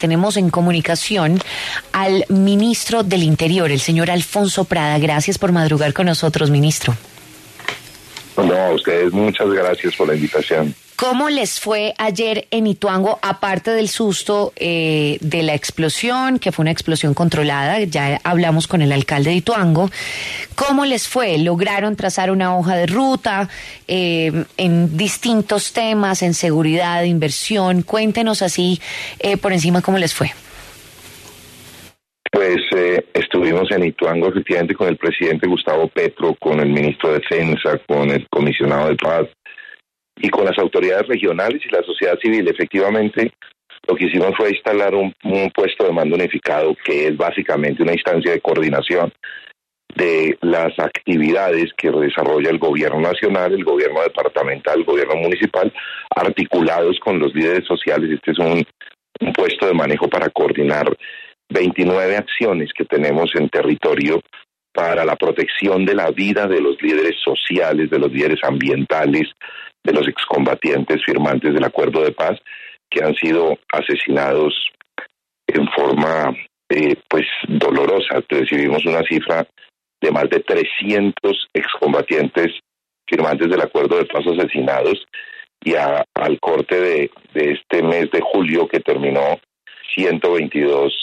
tenemos en comunicación al ministro del Interior, el señor Alfonso Prada. Gracias por madrugar con nosotros, ministro. No, a ustedes muchas gracias por la invitación. ¿Cómo les fue ayer en Ituango, aparte del susto de la explosión, que fue una explosión controlada? Ya hablamos con el alcalde de Ituango. ¿Cómo les fue? ¿Lograron trazar una hoja de ruta en distintos temas, en seguridad, inversión? Cuéntenos así por encima cómo les fue. Pues estuvimos en Ituango efectivamente con el presidente Gustavo Petro, con el ministro de Defensa, con el comisionado de paz y con las autoridades regionales y la sociedad civil. Efectivamente, lo que hicimos fue instalar un puesto de mando unificado, que es básicamente una instancia de coordinación de las actividades que desarrolla el gobierno nacional, el gobierno departamental, el gobierno municipal, articulados con los líderes sociales. Este es un puesto de manejo para coordinar 29 acciones que tenemos en territorio para la protección de la vida de los líderes sociales, de los líderes ambientales, de los excombatientes firmantes del acuerdo de paz que han sido asesinados en forma pues dolorosa. Recibimos una cifra de más de 300 excombatientes firmantes del acuerdo de paz asesinados, y al corte de este mes de julio que terminó, 122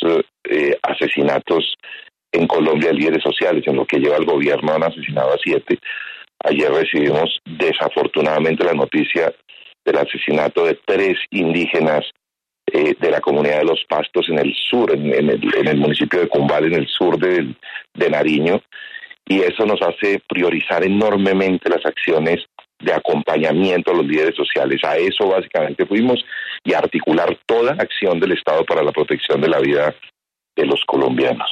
asesinatos en Colombia de líderes sociales. En lo que lleva el gobierno han asesinado a 7. Ayer recibimos desafortunadamente la noticia del asesinato de 3 indígenas de la comunidad de Los Pastos en el sur, en el municipio de Cumbal, en el sur de Nariño, y eso nos hace priorizar enormemente las acciones de acompañamiento a los líderes sociales. A eso básicamente fuimos, y a articular toda la acción del Estado para la protección de la vida de los colombianos.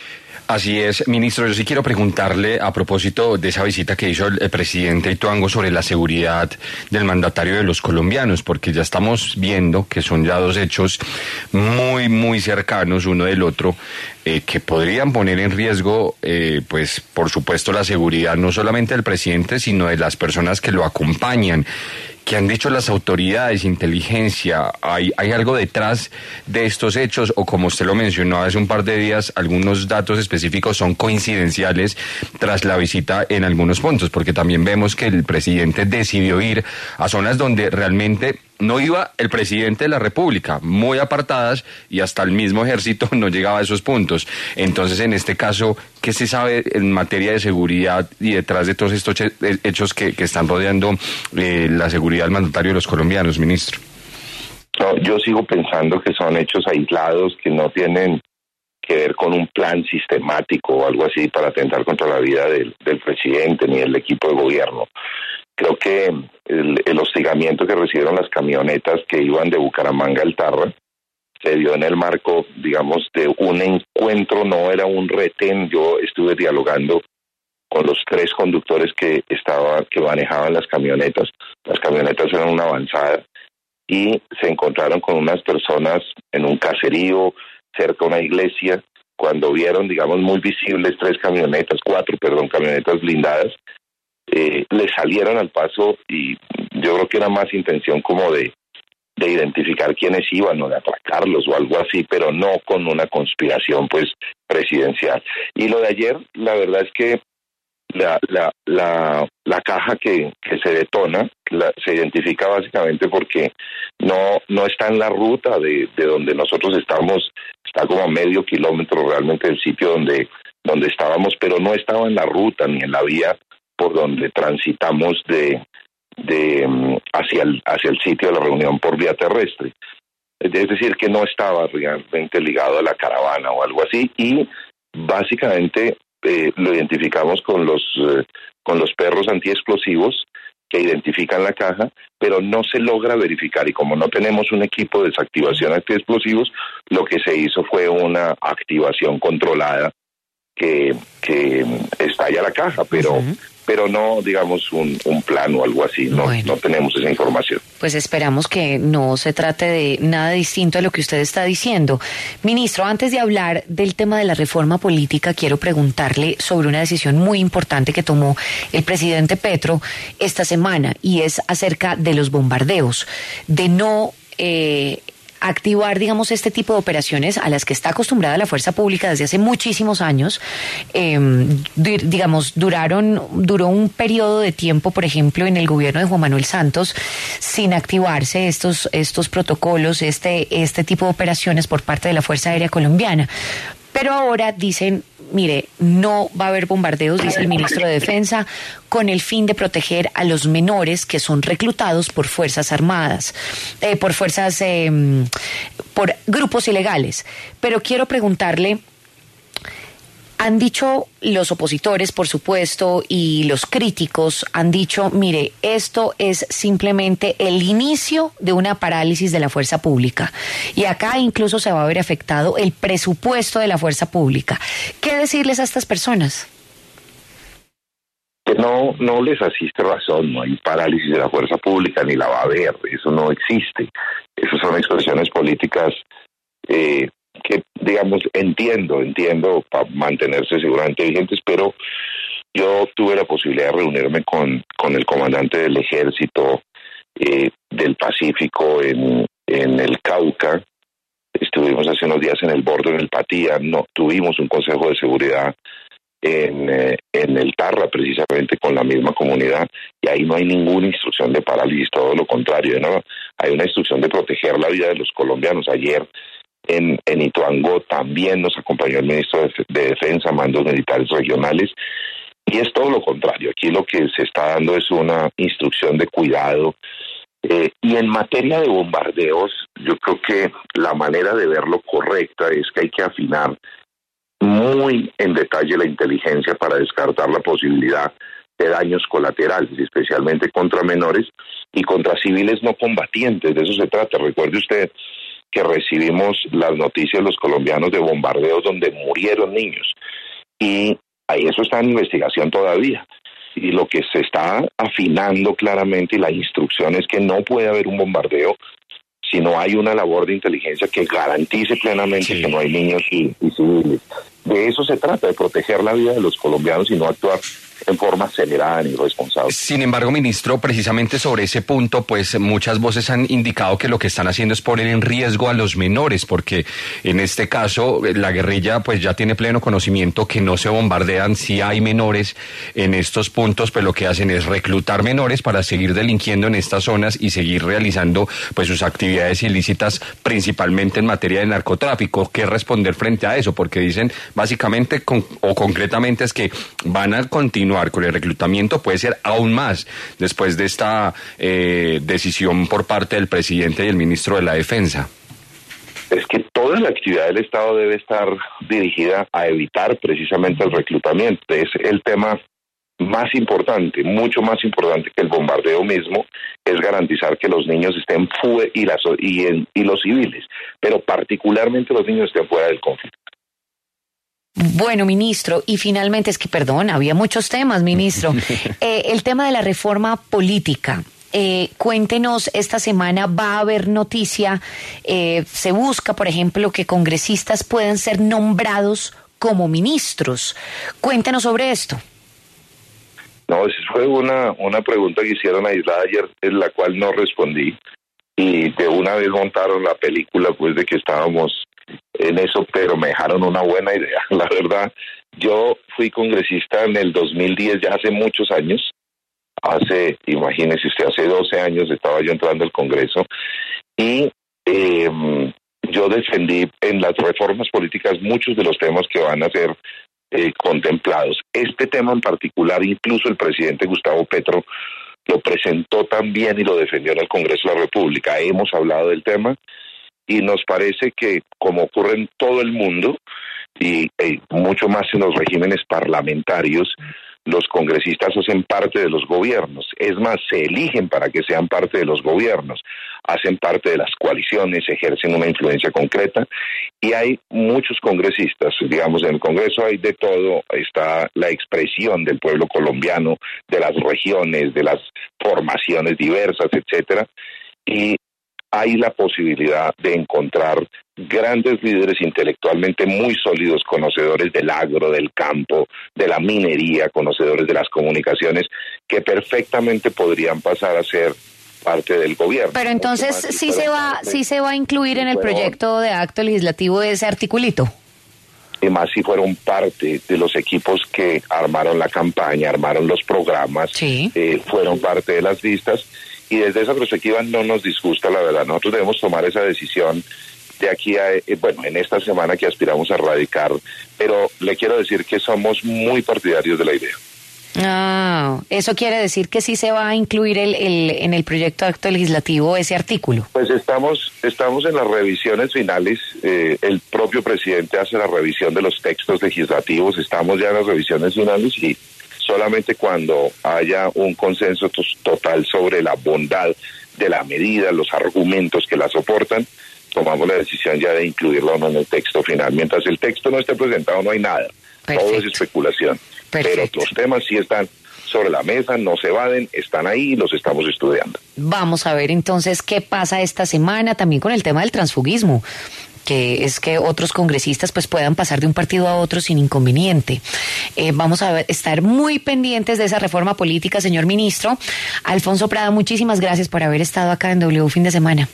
Así es, ministro. Yo sí quiero preguntarle a propósito de esa visita que hizo el presidente Ituango sobre la seguridad del mandatario de los colombianos, porque ya estamos viendo que son ya 2 hechos muy, muy cercanos uno del otro, que podrían poner en riesgo, pues, por supuesto, la seguridad no solamente del presidente, sino de las personas que lo acompañan. ¿Qué han dicho las autoridades, inteligencia? ¿Hay algo detrás de estos hechos? O como usted lo mencionó hace un par de días, algunos datos específicos son coincidenciales tras la visita en algunos puntos, porque también vemos que el presidente decidió ir a zonas donde realmente no iba el presidente de la República, muy apartadas, y hasta el mismo ejército no llegaba a esos puntos. Entonces, en este caso, ¿qué se sabe en materia de seguridad y detrás de todos estos hechos que están rodeando la seguridad del mandatario de los colombianos, ministro? No, yo sigo pensando que son hechos aislados, que no tienen que ver con un plan sistemático o algo así para atentar contra la vida del presidente ni del equipo de gobierno. Creo que el hostigamiento que recibieron las camionetas que iban de Bucaramanga al Tarra se dio en el marco, digamos, de un encuentro, no era un retén. Yo estuve dialogando con los 3 conductores que manejaban las camionetas. Las camionetas eran una avanzada y se encontraron con unas personas en un caserío cerca de una iglesia. Cuando vieron, digamos, muy visibles 4 camionetas blindadas, le salieron al paso, y yo creo que era más intención como de identificar quiénes iban o de atracarlos o algo así, pero no con una conspiración pues presidencial. Y lo de ayer, la verdad es que la caja que se detona se identifica básicamente porque no está en la ruta de donde nosotros estamos. Está como a medio kilómetro realmente del sitio donde estábamos, pero no estaba en la ruta ni en la vía por donde transitamos hacia el sitio de la reunión por vía terrestre. Es decir, que no estaba realmente ligado a la caravana o algo así, y básicamente lo identificamos con los perros antiexplosivos que identifican la caja, pero no se logra verificar, y como no tenemos un equipo de desactivación antiexplosivos, lo que se hizo fue una activación controlada que estalla la caja, pero no, digamos, un plan o algo así. No tenemos esa información. Pues esperamos que no se trate de nada distinto a lo que usted está diciendo. Ministro, antes de hablar del tema de la reforma política, quiero preguntarle sobre una decisión muy importante que tomó el presidente Petro esta semana, y es acerca de los bombardeos, de no activar, digamos, este tipo de operaciones a las que está acostumbrada la fuerza pública desde hace muchísimos años. Digamos, duró un periodo de tiempo, por ejemplo, en el gobierno de Juan Manuel Santos, sin activarse estos protocolos, este tipo de operaciones por parte de la Fuerza Aérea Colombiana. Pero ahora dicen, mire, no va a haber bombardeos, dice el ministro de Defensa, con el fin de proteger a los menores que son reclutados por fuerzas armadas, por grupos ilegales. Pero quiero preguntarle, han dicho los opositores, por supuesto, y los críticos han dicho, mire, esto es simplemente el inicio de una parálisis de la fuerza pública. Y acá incluso se va a ver afectado el presupuesto de la fuerza pública. ¿Qué decirles a estas personas? Que no les asiste razón, no hay parálisis de la fuerza pública, ni la va a haber, eso no existe. Esas son expresiones políticas que, digamos, entiendo para mantenerse seguramente vigentes, pero yo tuve la posibilidad de reunirme con el comandante del ejército del Pacífico en el Cauca. Estuvimos hace unos días en el Bordo, en el Patía, tuvimos un consejo de seguridad en el Tarra, precisamente con la misma comunidad, y ahí no hay ninguna instrucción de parálisis, todo lo contrario, ¿no? Hay una instrucción de proteger la vida de los colombianos. Ayer en Ituango también nos acompañó el ministro de Defensa, mandos militares regionales, y es todo lo contrario. Aquí lo que se está dando es una instrucción de cuidado. Y en materia de bombardeos, yo creo que la manera de verlo correcta es que hay que afinar muy en detalle la inteligencia para descartar la posibilidad de daños colaterales, especialmente contra menores y contra civiles no combatientes. De eso se trata. Recuerde usted que recibimos las noticias los colombianos de bombardeos donde murieron niños, y ahí eso está en investigación todavía, y lo que se está afinando claramente, y la instrucción es que no puede haber un bombardeo si no hay una labor de inteligencia que garantice plenamente que no hay niños y civiles. De eso se trata, de proteger la vida de los colombianos y no actuar en forma acelerada ni irresponsable. Sin embargo, ministro, precisamente sobre ese punto, pues muchas voces han indicado que lo que están haciendo es poner en riesgo a los menores, porque en este caso la guerrilla pues ya tiene pleno conocimiento que no se bombardean si hay menores en estos puntos, pues lo que hacen es reclutar menores para seguir delinquiendo en estas zonas y seguir realizando pues sus actividades ilícitas, principalmente en materia de narcotráfico. ¿Qué responder frente a eso? Porque dicen básicamente o concretamente es que van a continuar con el reclutamiento, puede ser aún más después de esta decisión por parte del presidente y el ministro de la Defensa. Es que toda la actividad del Estado debe estar dirigida a evitar precisamente el reclutamiento. Es el tema más importante, mucho más importante que el bombardeo mismo, es garantizar que los niños estén fuera y los civiles, pero particularmente los niños estén fuera del conflicto. Bueno, ministro, y finalmente había muchos temas, ministro. El tema de la reforma política. Cuéntenos, esta semana va a haber noticia, se busca, por ejemplo, que congresistas puedan ser nombrados como ministros. Cuéntenos sobre esto. No, esa fue una pregunta que hicieron aislada ayer, en la cual no respondí, y de una vez montaron la película pues de que estábamos en eso, pero me dejaron una buena idea. La verdad, yo fui congresista en el 2010, ya hace muchos años. Imagínese usted, hace 12 años estaba yo entrando al Congreso, y yo defendí en las reformas políticas muchos de los temas que van a ser contemplados. Este tema en particular, incluso el presidente Gustavo Petro lo presentó también y lo defendió en el Congreso de la República. Hemos hablado del tema y nos parece que, como ocurre en todo el mundo y mucho más en los regímenes parlamentarios, los congresistas hacen parte de los gobiernos. Es más, se eligen para que sean parte de los gobiernos, hacen parte de las coaliciones, ejercen una influencia concreta, y hay muchos congresistas. Digamos, en el Congreso hay de todo, está la expresión del pueblo colombiano, de las regiones, de las formaciones diversas, etcétera, y hay la posibilidad de encontrar grandes líderes intelectualmente muy sólidos, conocedores del agro, del campo, de la minería, conocedores de las comunicaciones, que perfectamente podrían pasar a ser parte del gobierno. Pero entonces sí se va a incluir en el proyecto de acto legislativo ese articulito. Y más si fueron parte de los equipos que armaron la campaña, armaron los programas, sí. Fueron parte de las listas, y desde esa perspectiva no nos disgusta, la verdad. Nosotros debemos tomar esa decisión de aquí a, en esta semana que aspiramos a radicar, pero le quiero decir que somos muy partidarios de la idea. Ah, eso quiere decir que sí se va a incluir en el proyecto de acto legislativo ese artículo. Pues estamos en las revisiones finales, el propio presidente hace la revisión de los textos legislativos, estamos ya en las revisiones finales y solamente cuando haya un consenso total sobre la bondad de la medida, los argumentos que la soportan, tomamos la decisión ya de incluirlo o no en el texto final. Mientras el texto no esté presentado no hay nada. Perfecto. Todo es especulación. Perfecto. Pero los temas sí están sobre la mesa, no se evaden, están ahí y los estamos estudiando. Vamos a ver entonces qué pasa esta semana también con el tema del transfugismo, que es que otros congresistas pues puedan pasar de un partido a otro sin inconveniente. Vamos a estar muy pendientes de esa reforma política, señor ministro. Alfonso Prada, muchísimas gracias por haber estado acá en W Fin de Semana.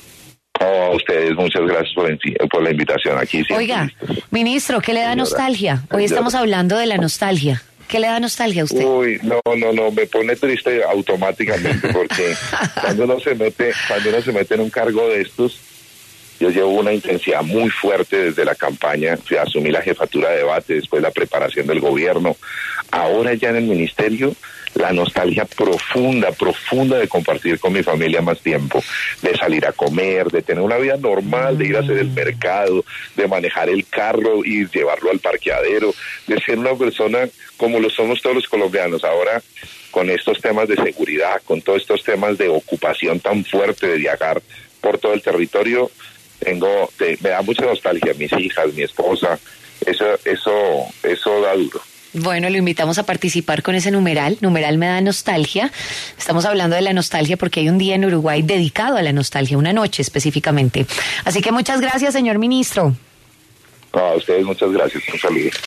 A ustedes, muchas gracias por la invitación aquí. Oiga, ministro, ¿qué le da nostalgia? Hoy estamos hablando de la nostalgia. ¿Qué le da nostalgia a usted? Uy, no, me pone triste automáticamente porque cuando uno se mete en un cargo de estos, yo llevo una intensidad muy fuerte desde la campaña, asumí la jefatura de debate, después la preparación del gobierno, ahora ya en el ministerio, la nostalgia profunda de compartir con mi familia más tiempo, de salir a comer, de tener una vida normal, de ir a hacer el mercado, de manejar el carro y llevarlo al parqueadero, de ser una persona como lo somos todos los colombianos. Ahora, con estos temas de seguridad, con todos estos temas de ocupación tan fuerte, de viajar por todo el territorio, me da mucha nostalgia, mis hijas, mi esposa, eso da duro. Bueno, lo invitamos a participar con ese numeral me da nostalgia. Estamos hablando de la nostalgia porque hay un día en Uruguay dedicado a la nostalgia, una noche específicamente. Así que muchas gracias, señor ministro. A ustedes muchas gracias, un saludo.